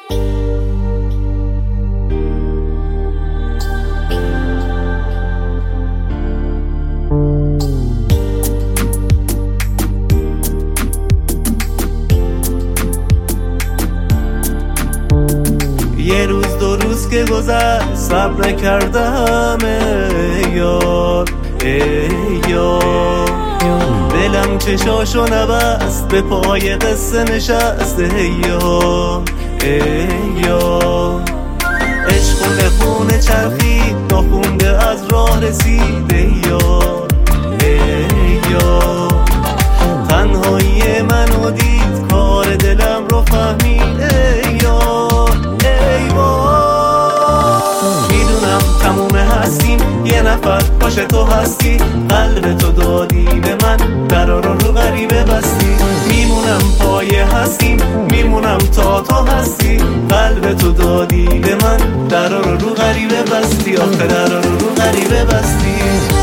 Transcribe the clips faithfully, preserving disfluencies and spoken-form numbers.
یه روز دو روز که گذشت صبر نکردم ای یار ای یار، دلم چشاشو نبست به پای قصه نشست ای یار ای یار. عشق و خونه چرخید ناخونده از راه رسید ای یار ای یار. تنهایی منو دید کار دلم رو فهمید ای یار ای وای. میدونم تموم هستیم یه نفر باشه تو هستی، قلب تو دادی به من درا رو رو غریبه بستی. میمونم پایه هستیم میمونم تا تو هستی، قلب تو دادی به من درا رو رو غریبه بستی. آخه درا رو رو غریبه بستی.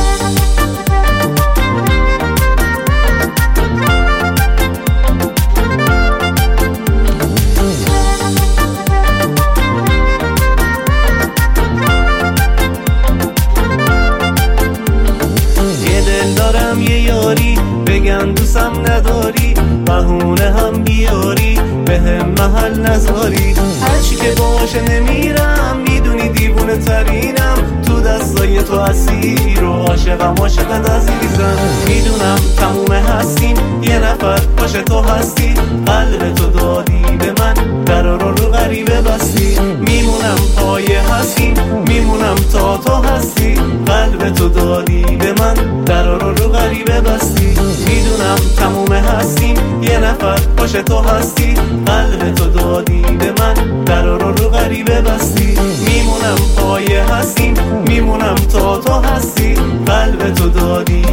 یه یاری بگن دوستم نداری، بهونه هم بیاری به هم محل نذاری. هرچی که باشه نمیرم میدونی دیوونه ترینم، تو دستای تو اسیر و عاشقم عاشقت عزیزم. میدونم تموم هستیم یه نفر باشه تو هستی، قلب تو دادی به من درا رو رو غریبه بستی. میمونم پایه هستیم میمونم تا تو هستی، قلب تو دادی به من درا رو رو غریبه بستی. میدونم تموم هستیم یه نفر باشه تو هستی، قلب تو دادی به من درا رو رو غریبه بستی. میمونم پایه هستیم میمونم تا تو هستی، قلب تو دادی